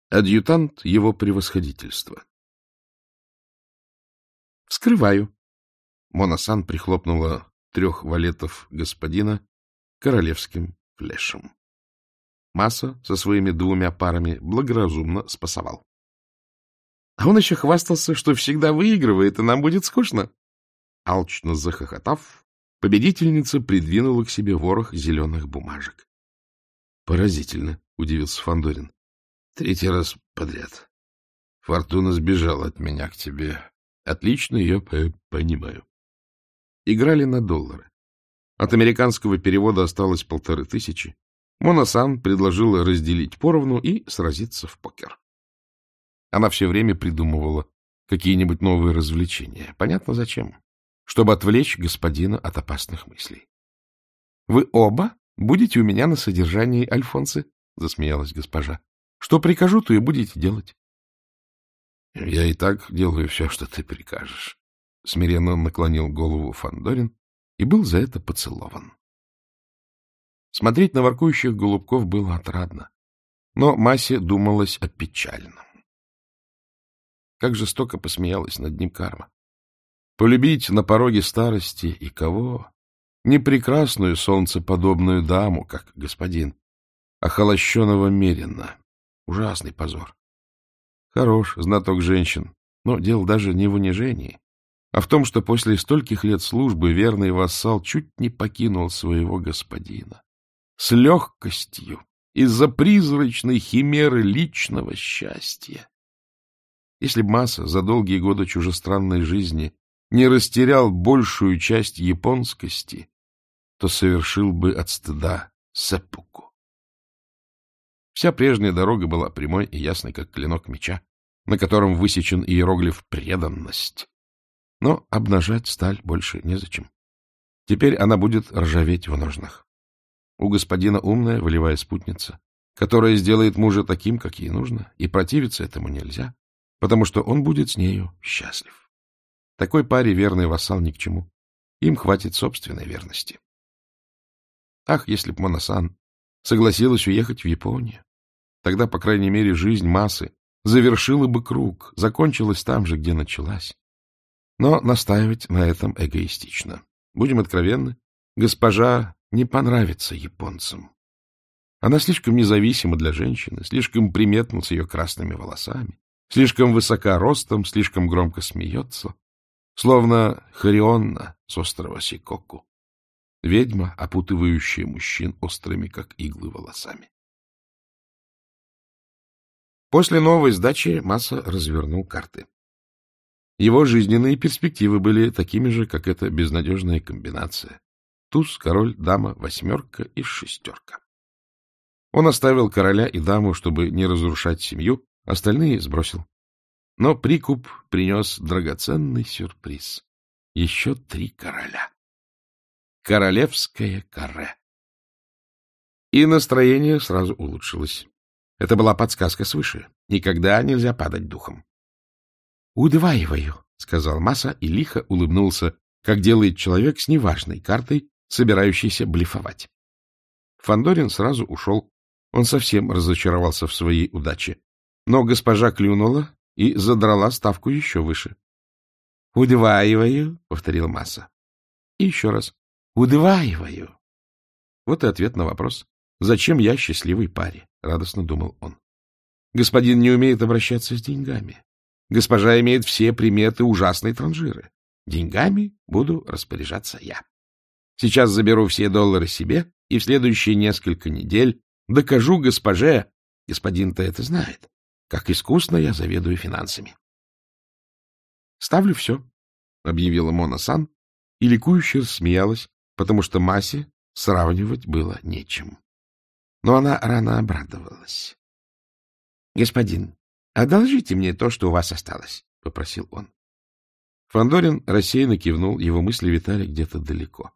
Адъютант его превосходительства. Вскрываю. Мона-сан прихлопнула 3 валетов господина королевским флешем. Маса со своими 2 парами благоразумно спасовал. А он еще хвастался, что всегда выигрывает, и нам будет скучно. Алчно захохотав, победительница придвинула к себе ворох зеленых бумажек. — Поразительно, — удивился Фандорин. 3-й раз подряд. Фортуна сбежала от меня к тебе. Отлично ее понимаю. Играли на доллары. От американского перевода осталось 1500. Мона-сан предложила разделить поровну и сразиться в покер. Она все время придумывала какие-нибудь новые развлечения. Понятно, зачем? Чтобы отвлечь господина от опасных мыслей. — Вы оба будете у меня на содержании, Альфонсы? — засмеялась госпожа. — Что прикажу, то и будете делать. — Я и так делаю все, что ты прикажешь. Смиренно наклонил голову Фандорин и был за это поцелован. Смотреть на воркующих голубков было отрадно, но Масе думалось о печальном. Как жестоко посмеялась над ним карма. Полюбить на пороге старости и кого? Не прекрасную солнцеподобную даму, как господин, а холощеного мерина. Ужасный позор. Хорош знаток женщин, но дело даже не в унижении, а в том, что после стольких лет службы верный вассал чуть не покинул своего господина. С легкостью, из-за призрачной химеры личного счастья. Если б Маса за долгие годы чужестранной жизни не растерял большую часть японскости, то совершил бы от стыда сэппуку. Вся прежняя дорога была прямой и ясной, как клинок меча, на котором высечен иероглиф «преданность». Но обнажать сталь больше незачем. Теперь она будет ржаветь в ножнах. У господина умная, волевая спутница, которая сделает мужа таким, как ей нужно, и противиться этому нельзя, потому что он будет с нею счастлив. Такой паре верный вассал ни к чему. Им хватит собственной верности. Ах, если б Мона-сан согласилась уехать в Японию, тогда, по крайней мере, жизнь Масы завершила бы круг, закончилась там же, где началась. Но настаивать на этом эгоистично. Будем откровенны, госпожа не понравится японцам. Она слишком независима для женщины, слишком приметна с ее красными волосами, слишком высока ростом, слишком громко смеется, словно Харионна с острова Сикоку, ведьма, опутывающая мужчин острыми, как иглы, волосами. После новой сдачи Маса развернул карты. Его жизненные перспективы были такими же, как эта безнадежная комбинация. Туз, король, дама, 8 и 6. Он оставил короля и даму, чтобы не разрушать семью, остальные сбросил. Но прикуп принес драгоценный сюрприз. Еще 3 короля. Королевское каре. И настроение сразу улучшилось. Это была подсказка свыше. Никогда нельзя падать духом. — Удваиваю, — сказал Маса и лихо улыбнулся, как делает человек с неважной картой, собирающийся блефовать. Фандорин сразу ушел. Он совсем разочаровался в своей удаче. Но госпожа клюнула и задрала ставку еще выше. — Удваиваю, — повторил Маса. И еще раз. — Удваиваю. Вот и ответ на вопрос. Зачем я счастливой паре? — радостно думал он. Господин не умеет обращаться с деньгами. Госпожа имеет все приметы ужасной транжиры. Деньгами буду распоряжаться я. Сейчас заберу все доллары себе, и в следующие несколько недель докажу госпоже, господин-то это знает, как искусно я заведую финансами. — Ставлю все, — объявила Мона-сан, и ликующе рассмеялась, потому что Масе сравнивать было нечем. Но она рано обрадовалась. — Господин, одолжите мне то, что у вас осталось, — попросил он. Фандорин рассеянно кивнул, его мысли витали где-то далеко.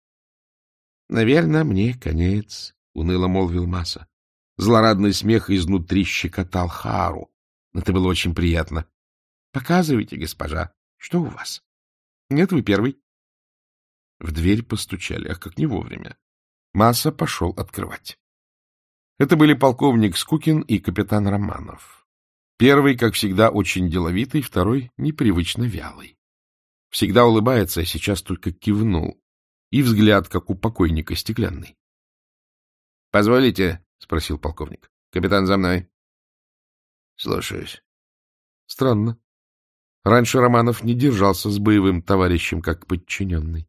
— Наверное, мне конец, — уныло молвил Маса. Злорадный смех изнутри щекотал Хару. Это было очень приятно. — Показывайте, госпожа, что у вас? — Нет, вы первый. В дверь постучали, ах, как не вовремя. Маса пошел открывать. Это были полковник Скукин и капитан Романов. Первый, как всегда, очень деловитый, второй — непривычно вялый. Всегда улыбается, а сейчас только кивнул. И взгляд, как у покойника, стеклянный. — Позволите? — спросил полковник. — Капитан, за мной. — Слушаюсь. Странно. Раньше Романов не держался с боевым товарищем, как подчиненный.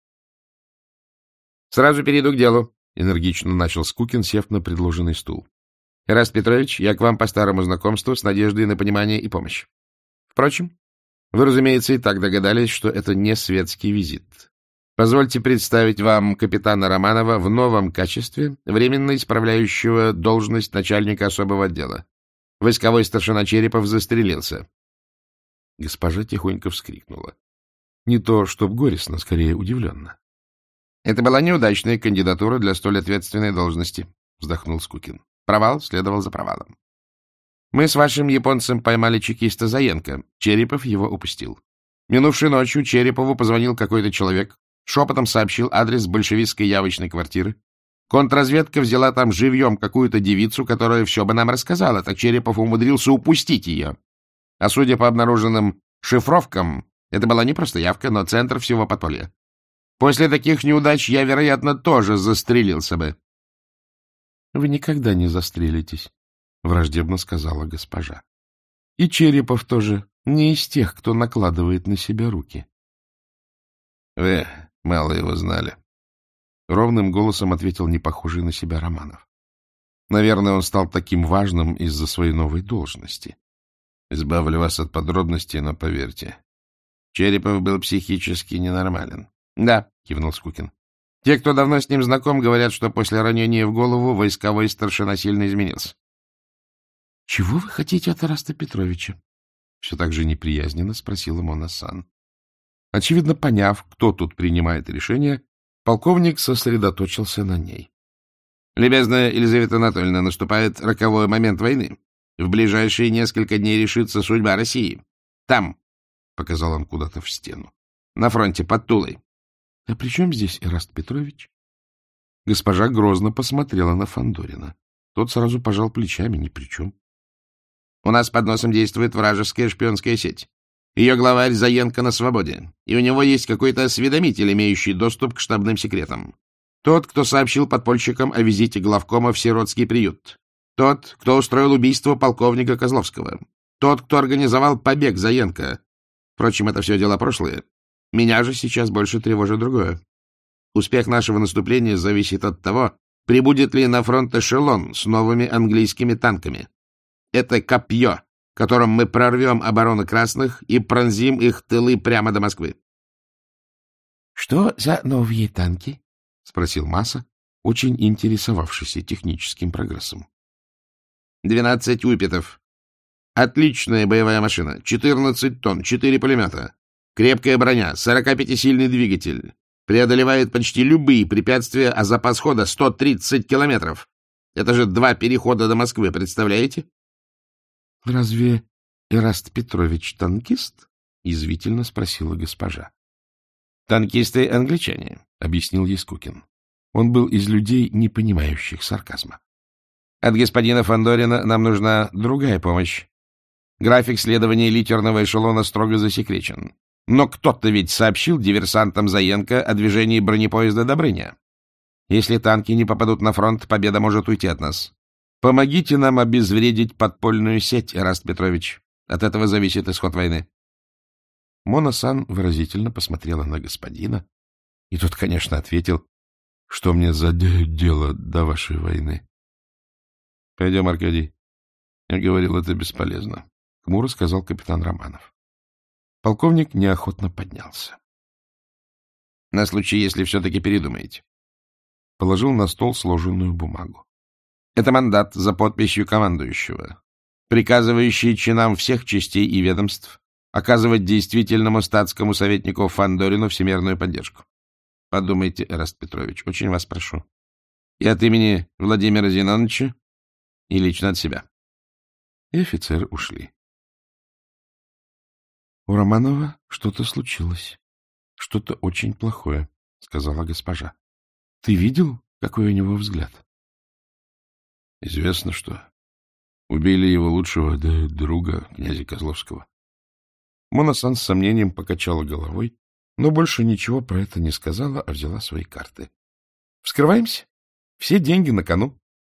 — Сразу перейду к делу, — энергично начал Скукин, сев на предложенный стул. — Эраст Петрович, я к вам по старому знакомству с надеждой на понимание и помощь. Впрочем, вы, разумеется, и так догадались, что это не светский визит. Позвольте представить вам капитана Романова в новом качестве, временно исправляющего должность начальника особого отдела. Войсковой старшина Черепов застрелился. Госпожа тихонько вскрикнула. Не то, чтоб горестно, скорее удивленно. — Это была неудачная кандидатура для столь ответственной должности, — вздохнул Скукин. Провал следовал за провалом. Мы с вашим японцем поймали чекиста Заенко. Черепов его упустил. Минувшей ночью Черепову позвонил какой-то человек, шепотом сообщил адрес большевистской явочной квартиры. Контрразведка взяла там живьем какую-то девицу, которая все бы нам рассказала, так Черепов умудрился упустить ее. А судя по обнаруженным шифровкам, это была не просто явка, но центр всего подполья. После таких неудач я, вероятно, тоже застрелился бы. — Вы никогда не застрелитесь, — враждебно сказала госпожа. — И Черепов тоже не из тех, кто накладывает на себя руки. — Вы мало его знали, — ровным голосом ответил непохожий на себя Романов. Наверное, он стал таким важным из-за своей новой должности. Избавлю вас от подробностей, но поверьте, Черепов был психически ненормален. — Да, — кивнул Скукин. — Те, кто давно с ним знаком, говорят, что после ранения в голову войсковой старшина сильно изменился. — Чего вы хотите от Эраста Петровича? — все так же неприязненно спросила Мона-сан. Очевидно, поняв, кто тут принимает решение, полковник сосредоточился на ней. — Любезная Елизавета Анатольевна, наступает роковой момент войны. В ближайшие несколько дней решится судьба России. Там, — показал он куда-то в стену, — на фронте под Тулой. — А при чем здесь Эраст Петрович? Госпожа грозно посмотрела на Фандорина. Тот сразу пожал плечами, ни при чем. — У нас под носом действует вражеская шпионская сеть. Ее главарь Заенко на свободе, и у него есть какой-то осведомитель, имеющий доступ к штабным секретам. Тот, кто сообщил подпольщикам о визите главкома в сиротский приют. Тот, кто устроил убийство полковника Козловского. Тот, кто организовал побег Заенко. Впрочем, это все дела прошлые. Меня же сейчас больше тревожит другое. Успех нашего наступления зависит от того, прибудет ли на фронт эшелон с новыми английскими танками. Это копье, которым мы прорвем оборону красных и пронзим их тылы прямо до Москвы. — Что за новые танки? — спросил Маса, очень интересовавшийся техническим прогрессом. — 12 Уипетов. Отличная боевая машина. 14 тонн, 4 пулемета. Крепкая броня, 45-сильный двигатель. Преодолевает почти любые препятствия, а запас хода 130 километров. Это же 2 перехода до Москвы, представляете? — Разве Эраст Петрович танкист? — язвительно спросила госпожа. — Танкисты англичане, — объяснил ей Скукин. Он был из людей, не понимающих сарказма. От господина Фандорина нам нужна другая помощь. График следования литерного эшелона строго засекречен. Но кто-то ведь сообщил диверсантам Заенко о движении бронепоезда Добрыня. Если танки не попадут на фронт, победа может уйти от нас. Помогите нам обезвредить подпольную сеть, Эраст Петрович. От этого зависит исход войны. Мона-сан выразительно посмотрела на господина, и тот, конечно, ответил, что мне за дело до вашей войны. — Пойдем, Аркадий. Я говорил, это бесполезно, — хмуро сказал капитан Романов. Полковник неохотно поднялся. — На случай, если все-таки передумаете. Положил на стол сложенную бумагу. Это мандат за подписью командующего, приказывающий чинам всех частей и ведомств оказывать действительному статскому советнику Фандорину всемирную поддержку. Подумайте, Эраст Петрович, очень вас прошу. И от имени Владимира Зиноновича, и лично от себя. И офицеры ушли. — У Романова что-то случилось. Что-то очень плохое, — сказала госпожа. — Ты видел, какой у него взгляд? — Известно, что Убили его лучшего друга, князя Козловского. Мона-сан с сомнением покачала головой, но больше ничего про это не сказала, а взяла свои карты. — Вскрываемся. Все деньги на кону.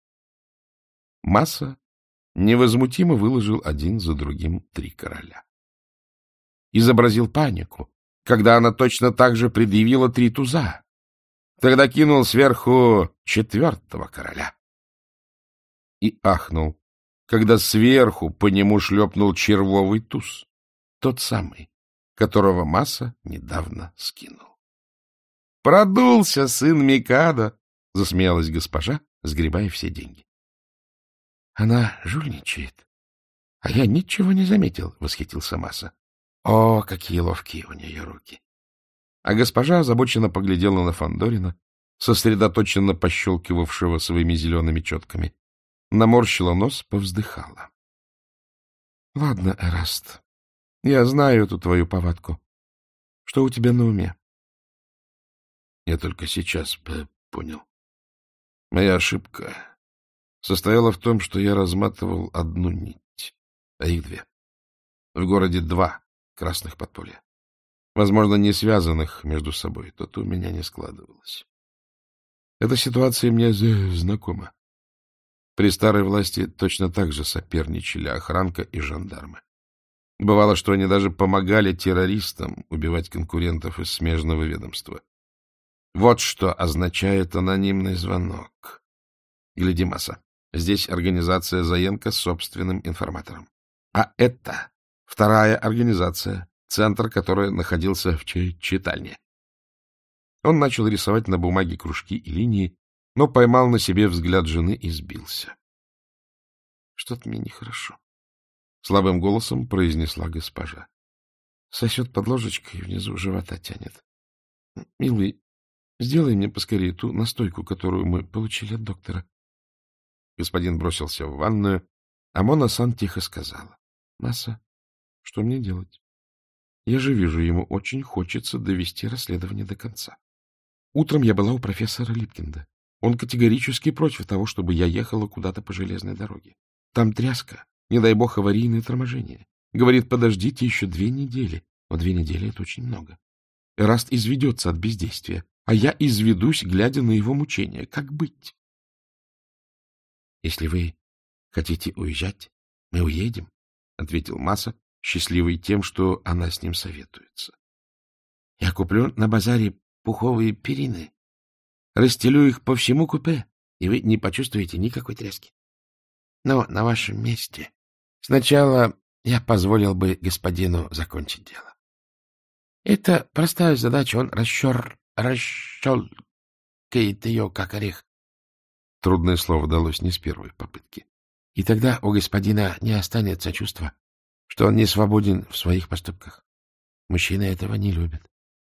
Маса невозмутимо выложил один за другим 3 короля. Изобразил панику, когда она точно так же предъявила 3 туза. Тогда кинул сверху 4-го короля. И ахнул, когда сверху по нему шлепнул червовый туз, тот самый, которого Маса недавно скинул. — Продулся сын Микадо! — засмеялась госпожа, сгребая все деньги. — Она жульничает. — А я ничего не заметил, — восхитился Маса. — О, какие ловкие у нее руки! А госпожа озабоченно поглядела на Фандорина, сосредоточенно пощелкивавшего своими зелеными четками, наморщила нос, повздыхала. — Ладно, Эраст, я знаю эту твою повадку. Что у тебя на уме? Я только сейчас понял. Моя ошибка состояла в том, что я разматывал одну нить, а их 2. В городе 2 красных подполья. Возможно, не связанных между собой. То-то у меня не складывалось. Эта ситуация мне знакома. При старой власти точно так же соперничали охранка и жандармы. Бывало, что они даже помогали террористам убивать конкурентов из смежного ведомства. Вот что означает анонимный звонок. Гляди, Маса, здесь организация Заенко с собственным информатором. А это 2-я организация, центр которой находился в читальне. Он начал рисовать на бумаге кружки и линии, но поймал на себе взгляд жены и сбился. — Что-то мне нехорошо, — слабым голосом произнесла госпожа. Сосет под ложечкой и внизу живота тянет. — Милый, сделай мне поскорее ту настойку, которую мы получили от доктора. Господин бросился в ванную, а Мона-сан тихо сказала: — Маса, что мне делать? Я же вижу, ему очень хочется довести расследование до конца. Утром я была у профессора Липкинда. Он категорически против того, чтобы я ехала куда-то по железной дороге. Там тряска, не дай бог аварийное торможение. Говорит, подождите еще 2 недели. Но 2 недели — это очень много. Эраст изведется от бездействия, а я изведусь, глядя на его мучения. Как быть? — Если вы хотите уезжать, мы уедем, — ответил Маса, счастливый тем, что она с ним советуется. — Я куплю на базаре пуховые перины, расстелю их по всему купе, и вы не почувствуете никакой тряски. Но на вашем месте сначала я позволил бы господину закончить дело. Это простая задача, он расщелкает ее, как орех. Трудное слово далось не с первой попытки. И тогда у господина не останется чувства, что он не свободен в своих поступках. Мужчины этого не любят.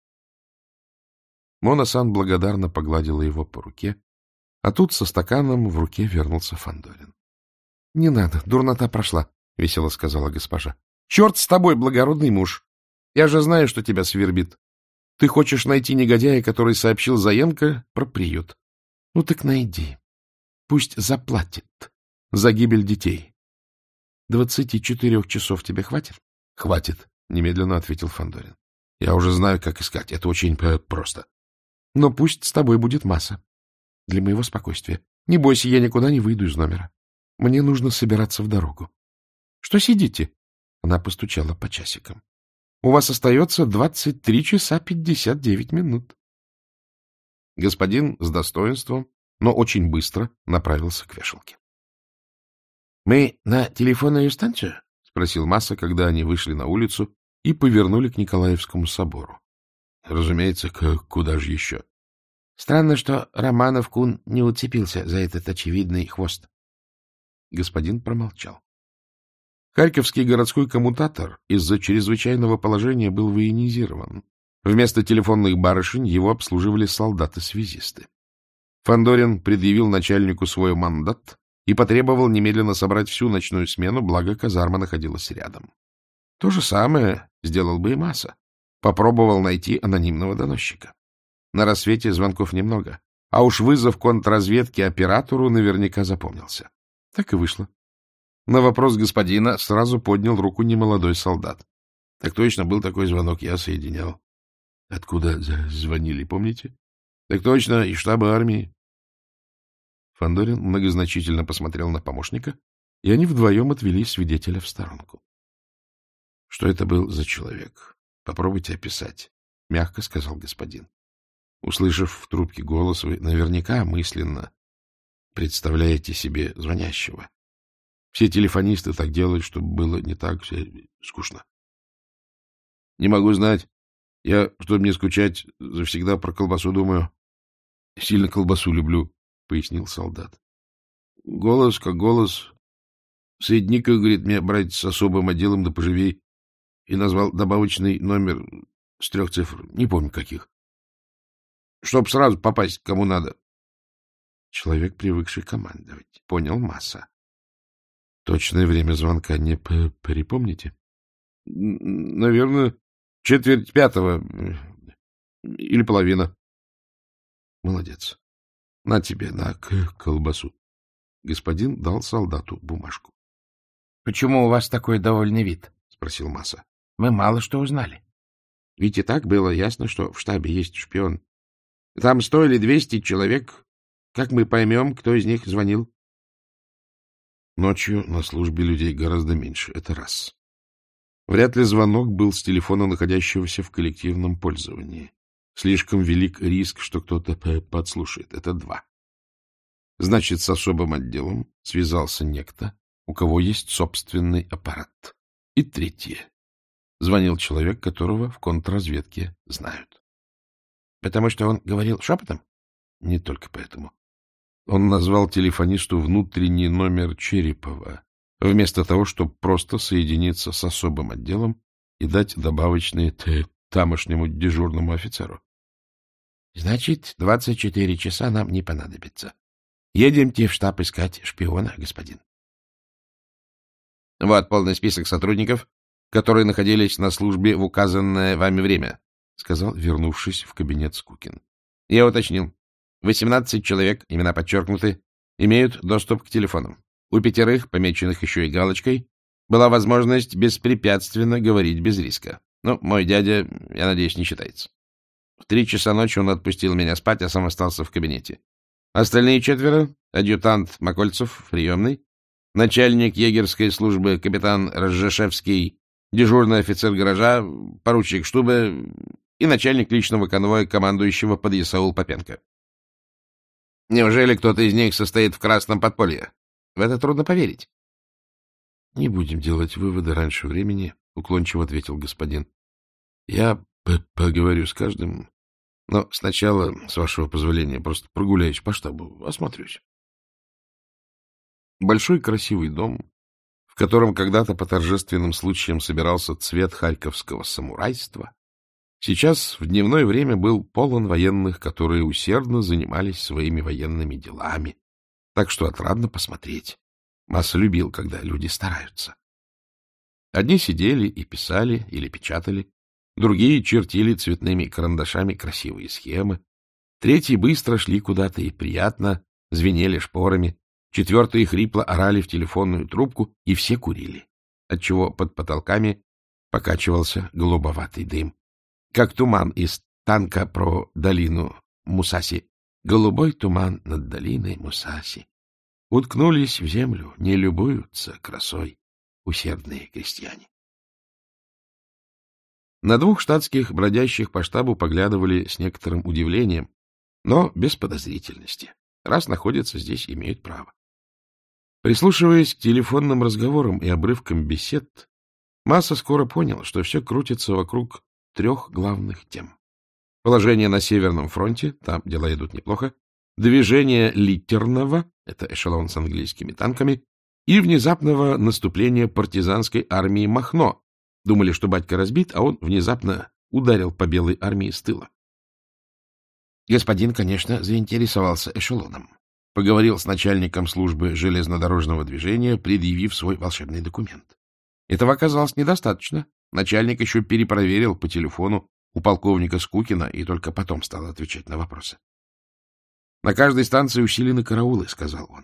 Мона-сан благодарно погладила его по руке, а тут со стаканом в руке вернулся Фандорин. — Не надо, дурнота прошла, — весело сказала госпожа. — Черт с тобой, благородный муж! Я же знаю, что тебя свербит. Ты хочешь найти негодяя, который сообщил Заенко про приют. Ну так найди. Пусть заплатит за гибель детей. 24 часов тебе хватит? — Хватит, — немедленно ответил Фандорин. — Я уже знаю, как искать. Это очень просто. Но пусть с тобой будет Маса. Для моего спокойствия. Не бойся, я никуда не выйду из номера. Мне нужно собираться в дорогу. — Что сидите? Она постучала по часикам. — У вас остается 23 часа 59 минут. Господин с достоинством, но очень быстро направился к вешалке. — Мы на телефонную станцию? — спросил Маса, когда они вышли на улицу и повернули к Николаевскому собору. — Разумеется, куда же еще? Странно, что Романов-кун не уцепился за этот очевидный хвост. Господин промолчал. Харьковский городской коммутатор из-за чрезвычайного положения был военизирован. Вместо телефонных барышень его обслуживали солдаты-связисты. Фандорин предъявил начальнику свой мандат и потребовал немедленно собрать всю ночную смену, благо казарма находилась рядом. То же самое сделал бы и Маса. Попробовал найти анонимного доносчика. На рассвете звонков немного, а уж вызов контрразведки оператору наверняка запомнился. Так и вышло. На вопрос господина сразу поднял руку немолодой солдат. — Так точно, был такой звонок, я соединял. — Откуда звонили, помните? — Так точно, из штаба армии. Фандорин многозначительно посмотрел на помощника, и они вдвоем отвели свидетеля в сторонку. — Что это был за человек? Попробуйте описать, — мягко сказал господин. Услышав в трубке голос, вы наверняка мысленно представляете себе звонящего. Все телефонисты так делают, чтобы было не так скучно. — Не могу знать. Я, чтобы не скучать, завсегда про колбасу думаю. — Сильно колбасу люблю, — пояснил солдат. — Голос как голос. Соедини-ка, говорит, мне брать с особым отделом да поживей. И назвал добавочный номер с 3 цифр, не помню каких. Чтоб сразу попасть, кому надо. Человек, привыкший командовать, понял Масса. Точное время звонка не припомните? — Наверное, 4:45 или половина. — Молодец. На тебе, на колбасу. Господин дал солдату бумажку. — Почему у вас такой довольный вид? — спросил Масса. — Мы мало что узнали. Ведь и так было ясно, что в штабе есть шпион. Там 100 или 200 человек. Как мы поймем, кто из них звонил? Ночью на службе людей гораздо меньше. Это раз. Вряд ли звонок был с телефона, находящегося в коллективном пользовании. Слишком велик риск, что кто-то подслушает. Это 2. Значит, с особым отделом связался некто, у кого есть собственный аппарат. И 3. Звонил человек, которого в контрразведке знают. Потому что он говорил шепотом? Не только поэтому. Он назвал телефонисту внутренний номер Черепова, вместо того, чтобы просто соединиться с особым отделом и дать добавочные тамошнему дежурному офицеру. Значит, 24 часа нам не понадобится. Едемте в штаб искать шпиона, господин. Вот полный список сотрудников, которые находились на службе в указанное вами время, — сказал, вернувшись в кабинет Скукин. Я уточнил. 18 человек, имена подчеркнуты, имеют доступ к телефонам. У 5, помеченных еще и галочкой, была возможность беспрепятственно говорить без риска. Ну, мой дядя, я надеюсь, не считается. В 3 часа ночи он отпустил меня спать, а сам остался в кабинете. Остальные 4 — адъютант Макольцев в приемной, начальник егерской службы капитан Ржешевский, дежурный офицер гаража, поручик Штубе и начальник личного конвоя командующего подъясаул Попенко. Неужели кто-то из них состоит в красном подполье? В это трудно поверить. — Не будем делать выводы раньше времени, — уклончиво ответил господин. — Я поговорю с каждым, но сначала, с вашего позволения, просто прогуляюсь по штабу, осмотрюсь. Большой красивый дом, в котором когда-то по торжественным случаям собирался цвет харьковского самурайства, сейчас в дневное время был полон военных, которые усердно занимались своими военными делами, так что отрадно посмотреть. Масса любил, когда люди стараются. Одни сидели и писали или печатали, другие чертили цветными карандашами красивые схемы, 3 быстро шли куда-то и приятно звенели шпорами, 4 хрипло орали в телефонную трубку, и все курили, отчего под потолками покачивался голубоватый дым. Как туман из танка про долину Мусаси. Голубой туман над долиной Мусаси. Уткнулись в землю, не любуются красой усердные крестьяне. На 2 штатских, бродящих по штабу, поглядывали с некоторым удивлением, но без подозрительности. Раз находятся здесь, имеют право. Прислушиваясь к телефонным разговорам и обрывкам бесед, Масса скоро понял, что все крутится вокруг 3 главных тем. Положение на Северном фронте, там дела идут неплохо, движение Литтерного, это эшелон с английскими танками, и внезапного наступления партизанской армии Махно. Думали, что батька разбит, а он внезапно ударил по белой армии с тыла. Господин, конечно, заинтересовался эшелоном. Поговорил с начальником службы железнодорожного движения, предъявив свой волшебный документ. Этого оказалось недостаточно. Начальник еще перепроверил по телефону у полковника Скукина и только потом стал отвечать на вопросы. — На каждой станции усилены караулы, — сказал он.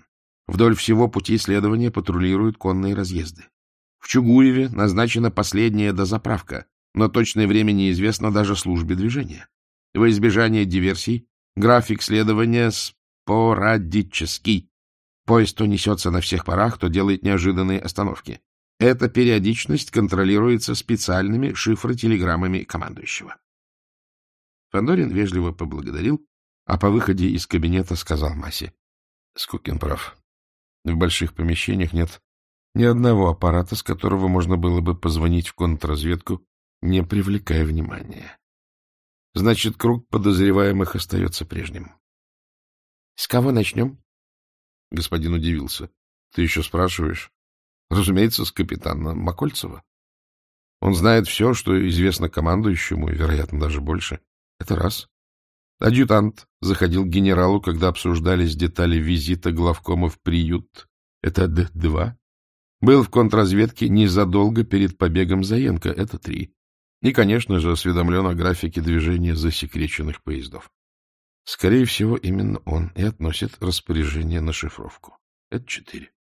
Вдоль всего пути следования патрулируют конные разъезды. В Чугуеве назначена последняя дозаправка, но точное время неизвестно даже службе движения. Во избежание диверсий график следования спорадический. Поезд то несется на всех парах, то делает неожиданные остановки. Эта периодичность контролируется специальными шифротелеграммами командующего. Фандорин вежливо поблагодарил, а по выходе из кабинета сказал Масе: — Скукин прав. В больших помещениях нет ни одного аппарата, с которого можно было бы позвонить в контрразведку, не привлекая внимания. Значит, круг подозреваемых остается прежним. — С кого начнем? Господин удивился. — Ты еще спрашиваешь? Разумеется, с капитана Макольцева. Он знает все, что известно командующему, и, вероятно, даже больше. Это раз. Адъютант заходил к генералу, когда обсуждались детали визита главкома в приют. Это два. Был в контрразведке незадолго перед побегом Заенко. Это три. И, конечно же, осведомлен о графике движения засекреченных поездов. Скорее всего, именно он и относит распоряжение на шифровку. Это 4.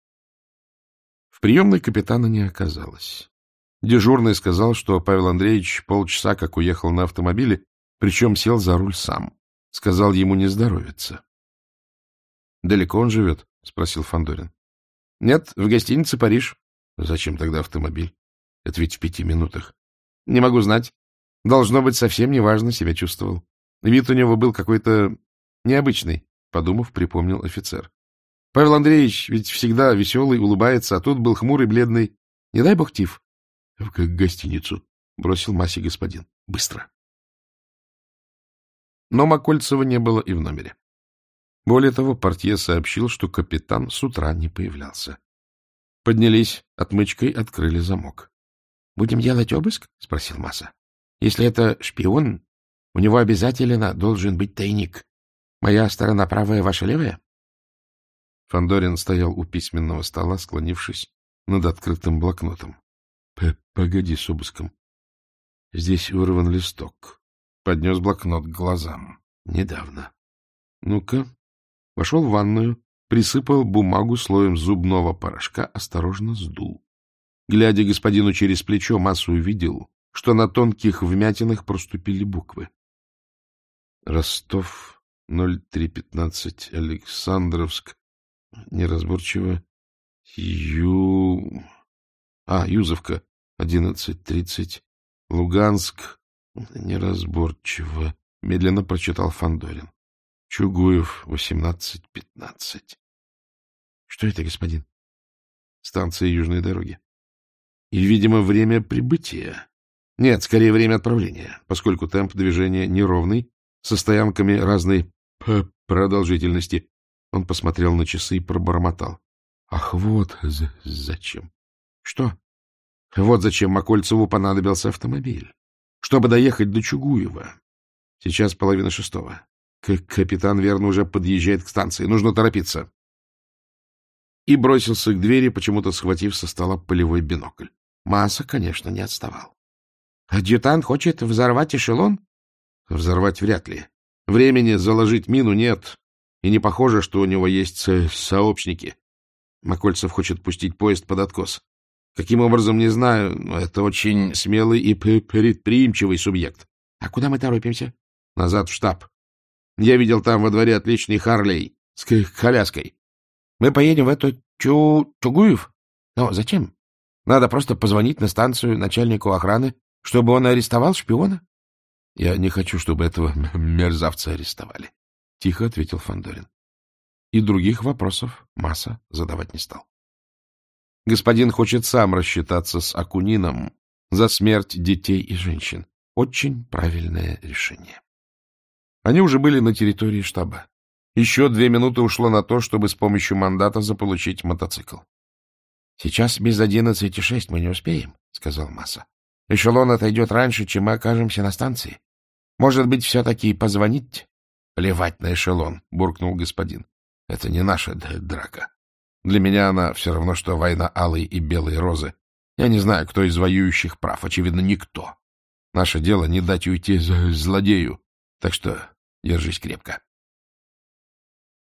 В приемной капитана не оказалось. Дежурный сказал, что Павел Андреевич полчаса как уехал на автомобиле, причем сел за руль сам. Сказал, ему не здоровится. — Далеко он живет? — спросил Фандорин. — Нет, в гостинице «Париж». — Зачем тогда автомобиль? Это ведь в 5 минутах. — Не могу знать. Должно быть, совсем неважно себя чувствовал. Вид у него был какой-то необычный, — подумав, припомнил офицер. Павел Андреевич ведь всегда веселый, улыбается, а тут был хмурый, бледный. Не дай бог тиф. — В гостиницу, — бросил Масе господин. — Быстро. Но Макольцева не было и в номере. Более того, портье сообщил, что капитан с утра не появлялся. Поднялись, отмычкой открыли замок. — Будем делать обыск? — спросил Маса. — Если это шпион, у него обязательно должен быть тайник. Моя сторона правая, ваша левая? Фандорин стоял у письменного стола, склонившись над открытым блокнотом. — Погоди с обыском. Здесь вырван листок. Поднес блокнот к глазам. Недавно. Ну-ка. Вошел в ванную, присыпал бумагу слоем зубного порошка, осторожно сдул. Глядя господину через плечо, Маса увидел, что на тонких вмятинах проступили буквы. Ростов, 03:15, Александровск, неразборчиво, Юзовка, 11:30, Луганск, неразборчиво, медленно прочитал Фандорин. Чугуев, 18:15. Что это, господин? Станция Южной дороги. И, видимо, время прибытия. Нет, скорее время отправления, поскольку темп движения неровный, со стоянками разной продолжительности. Он посмотрел на часы и пробормотал. Ах, вот зачем. Что? Вот зачем Макольцеву понадобился автомобиль. Чтобы доехать до Чугуева. Сейчас 5:30. Капитан, верно, уже подъезжает к станции. Нужно торопиться. И бросился к двери, почему-то схватив со стола полевой бинокль. Маса, конечно, не отставал. Адъютант хочет взорвать эшелон? Взорвать вряд ли. Времени заложить мину нет. И не похоже, что у него есть сообщники. Макольцев хочет пустить поезд под откос. Каким образом, не знаю, но это очень смелый и предприимчивый субъект. А куда мы торопимся? Назад в штаб. Я видел там во дворе отличный Харлей с коляской. Мы поедем в эту Чугуев? Но зачем? Надо просто позвонить на станцию начальнику охраны, чтобы он арестовал шпиона. Я не хочу, чтобы этого мерзавца арестовали, — тихо ответил Фандорин. И других вопросов Маса задавать не стал. Господин хочет сам рассчитаться с Акунином за смерть детей и женщин. Очень правильное решение. Они уже были на территории штаба. Еще 2 минуты ушло на то, чтобы с помощью мандата заполучить мотоцикл. — Сейчас без 11:06 мы не успеем, — сказал Маса. — Эшелон отойдет раньше, чем мы окажемся на станции. Может быть, все-таки позвонить? — Плевать на эшелон, — буркнул господин. — Это не наша драка. Для меня она все равно, что война алой и белой розы. Я не знаю, кто из воюющих прав. Очевидно, никто. Наше дело не дать уйти злодею. Так что держись крепко.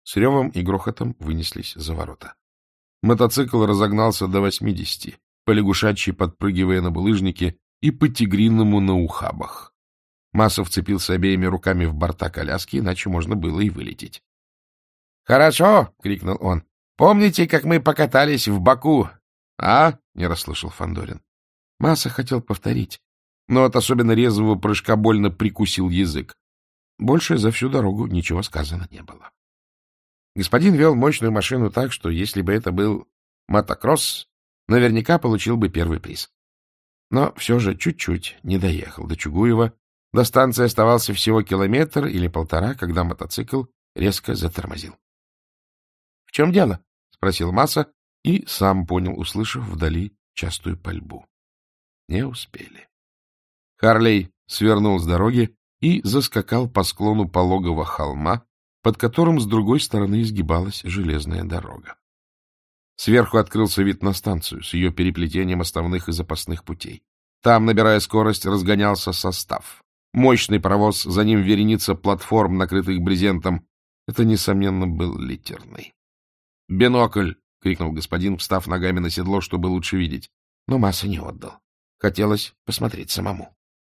с ревом и грохотом вынеслись за ворота. Мотоцикл разогнался до 80, полягушачьи подпрыгивая на булыжнике и по-тигриному на ухабах. Масса вцепился обеими руками в борта коляски, иначе можно было и вылететь. — Хорошо! — крикнул он. — Помните, как мы покатались в Баку? — А? — не расслышал Фандорин. Масса хотел повторить, но от особенно резвого прыжка больно прикусил язык. Больше за всю дорогу ничего сказано не было. Господин вел мощную машину так, что если бы это был мотокросс, наверняка получил бы первый приз. Но все же чуть-чуть не доехал до Чугуева. До станции оставался всего 1 километр или 1,5, когда мотоцикл резко затормозил. — В чем дело? — спросил Масса и сам понял, услышав вдали частую пальбу. Не успели. Харлей свернул с дороги и заскакал по склону пологого холма, под которым с другой стороны изгибалась железная дорога. Сверху открылся вид на станцию с ее переплетением основных и запасных путей. Там, набирая скорость, разгонялся состав. Мощный паровоз, за ним вереница платформ, накрытых брезентом. Это, несомненно, был литерный. «Бинокль!» — крикнул господин, встав ногами на седло, чтобы лучше видеть. Но Масса не отдал. Хотелось посмотреть самому.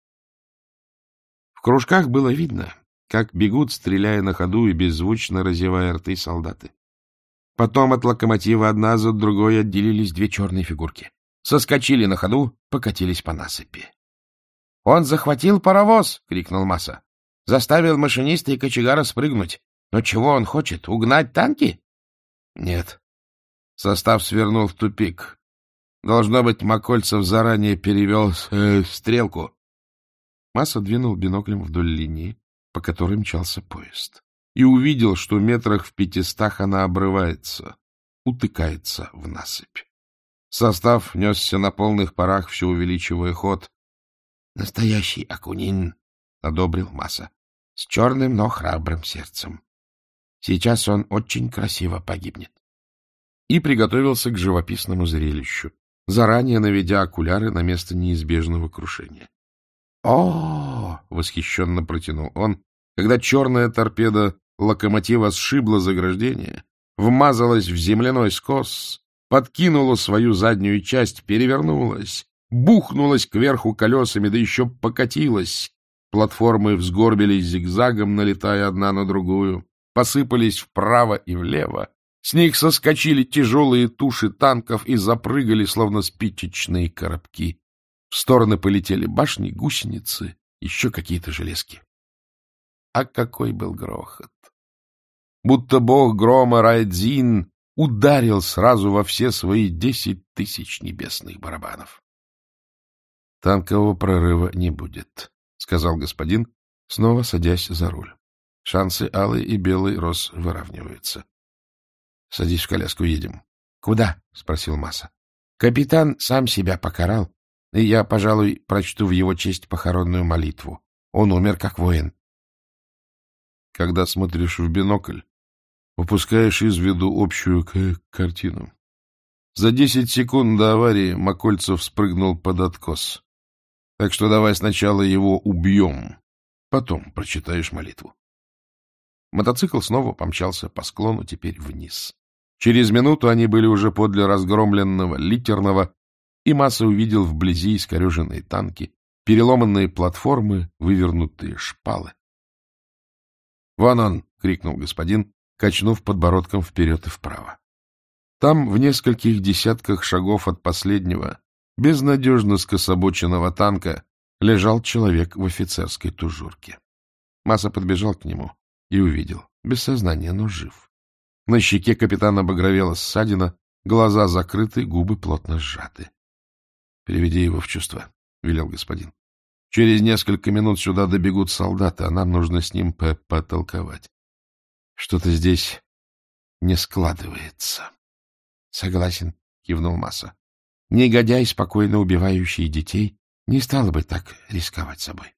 В кружках было видно, как бегут, стреляя на ходу и беззвучно разевая рты солдаты. Потом от локомотива одна за другой отделились 2 черные фигурки. Соскочили на ходу, покатились по насыпи. — Он захватил паровоз! — крикнул Масса. — Заставил машиниста и кочегара спрыгнуть. Но чего он хочет? Угнать танки? — Нет. Состав свернул в тупик. Должно быть, Макольцев заранее перевел стрелку. Масса двинул биноклем вдоль линии, по которой мчался поезд, и увидел, что метрах в 500 она обрывается, утыкается в насыпь. Состав несся на полных парах, все увеличивая ход. — Настоящий Акунин, — одобрил Масса, — с черным, но храбрым сердцем. Сейчас он очень красиво погибнет. И приготовился к живописному зрелищу, заранее наведя окуляры на место неизбежного крушения. «О!» — восхищенно протянул он, когда черная торпеда локомотива сшибла заграждение, вмазалась в земляной скос, подкинула свою заднюю часть, перевернулась, бухнулась кверху колесами, да еще покатилась. Платформы взгорбились зигзагом, налетая одна на другую, посыпались вправо и влево. С них соскочили тяжелые туши танков и запрыгали, словно спичечные коробки. В стороны полетели башни, гусеницы, еще какие-то железки. А какой был грохот! Будто бог грома Райдзин ударил сразу во все свои 10 000 небесных барабанов. — Танкового прорыва не будет, — сказал господин, снова садясь за руль. Шансы алый и белый роз выравниваются. — Садись в коляску, едем. — Куда? — спросил Масса. — Капитан сам себя покарал, и я, пожалуй, прочту в его честь похоронную молитву. Он умер как воин. Когда смотришь в бинокль, упускаешь из виду общую картину. За 10 секунд до аварии Макольцев спрыгнул под откос. Так что давай сначала его убьем, потом прочитаешь молитву. Мотоцикл снова помчался по склону, теперь вниз. Через минуту они были уже подле разгромленного литерного, и Масса увидел вблизи искореженные танки, переломанные платформы, вывернутые шпалы. — Вон он! — крикнул господин, качнув подбородком вперед и вправо. Там, в нескольких десятках шагов от последнего, безнадежно скособоченного танка, лежал человек в офицерской тужурке. Масса подбежал к нему и увидел. Без сознания, но жив. На щеке капитана багровела ссадина, глаза закрыты, губы плотно сжаты. — Приведи его в чувство, — велел господин. — Через несколько минут сюда добегут солдаты, а нам нужно с ним потолковать. Что-то здесь не складывается. — Согласен, — кивнул Масса. — Негодяй, спокойно убивающий детей, не стал бы так рисковать собой.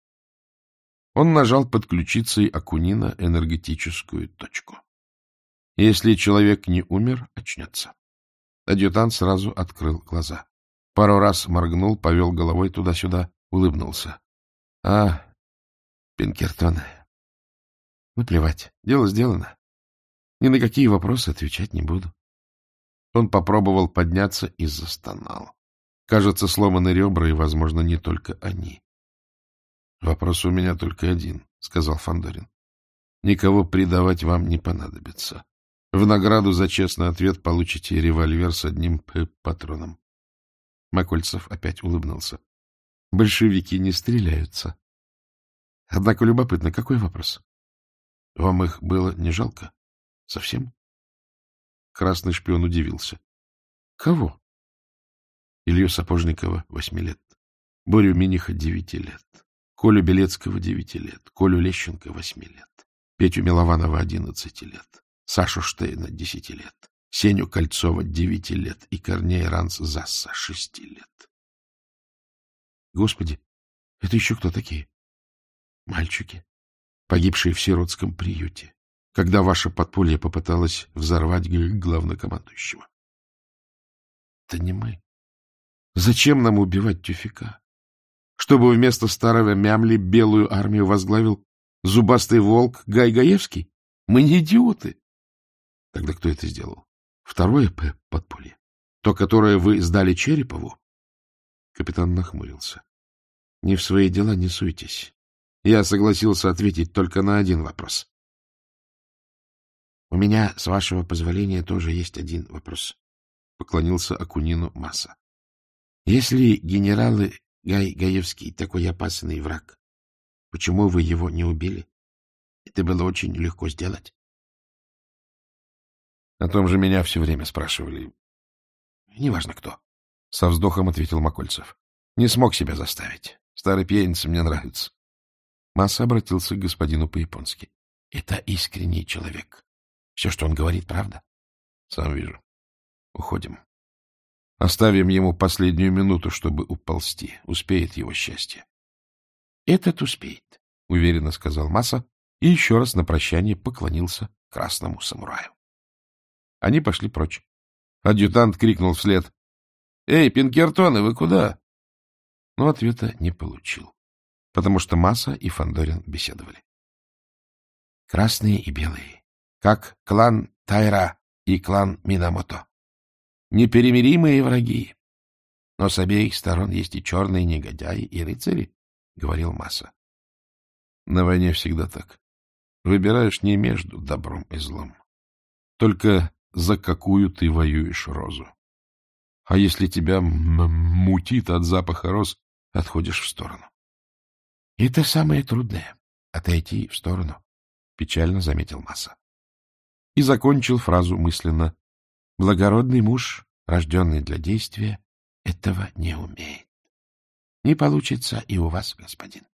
Он нажал под ключицей Акунина энергетическую точку. Если человек не умер, очнется. Адъютант сразу открыл глаза. Пару раз моргнул, повел головой туда-сюда, улыбнулся. — А, Пинкертон. Ну, плевать, дело сделано. Ни на какие вопросы отвечать не буду. Он попробовал подняться и застонал. Кажется, сломаны ребра, и, возможно, не только они. — Вопрос у меня только один, — сказал Фандорин. — Никого предавать вам не понадобится. В награду за честный ответ получите револьвер с одним патроном. Макольцев опять улыбнулся. — Большевики не стреляются. Однако любопытно, какой вопрос? — Вам их было не жалко? Совсем? Красный шпион удивился. — Кого? — Илью Сапожникова, 8 лет. Борю Миниха, 9 лет. Колю Белецкого, 9 лет. Колю Лещенко, 8 лет. Петю Милованова, 11 лет. Сашу Штейна, 10 лет. Сеню Кольцова, 9 лет. И Корнея Ранц-Засса, 6 лет. Господи, это еще кто такие? Мальчики, погибшие в сиротском приюте, когда ваше подполье попыталось взорвать главнокомандующего. Это не мы. Зачем нам убивать тюфяка? Чтобы вместо старого мямли белую армию возглавил зубастый волк Гай Гаевский? Мы не идиоты. Тогда кто это сделал? Второе подполье? То, которое вы сдали Черепову? Капитан нахмурился. Не в свои дела не суйтесь. Я согласился ответить только на один вопрос. — У меня, с вашего позволения, тоже есть один вопрос, — поклонился Акунину Маса. — Если генералы Гай Гаевский такой опасный враг, почему вы его не убили? Это было очень легко сделать. — О том же меня все время спрашивали. — Неважно кто, — со вздохом ответил Макольцев. — Не смог себя заставить. Старый пьяница мне нравится. Масса обратился к господину по-японски. — Это искренний человек. Все, что он говорит, правда? — Сам вижу. Уходим. Оставим ему последнюю минуту, чтобы уползти. Успеет его счастье. — Этот успеет, — уверенно сказал Масса и еще раз на прощание поклонился красному самураю. Они пошли прочь. Адъютант крикнул вслед: — Эй, Пинкертоны, вы куда? Но ответа не получил, потому что Масса и Фандорин беседовали. Красные и белые, как клан Тайра и клан Минамото. Непримиримые враги. Но с обеих сторон есть и черные негодяи, и рыцари, — говорил Масса. На войне всегда так. Выбираешь не между добром и злом. Только за какую ты воюешь розу. А если тебя мутит от запаха роз, отходишь в сторону. — Это самое трудное — отойти в сторону, — печально заметил Масса. И закончил фразу мысленно: благородный муж, рожденный для действия, этого не умеет. Не получится и у вас, господин.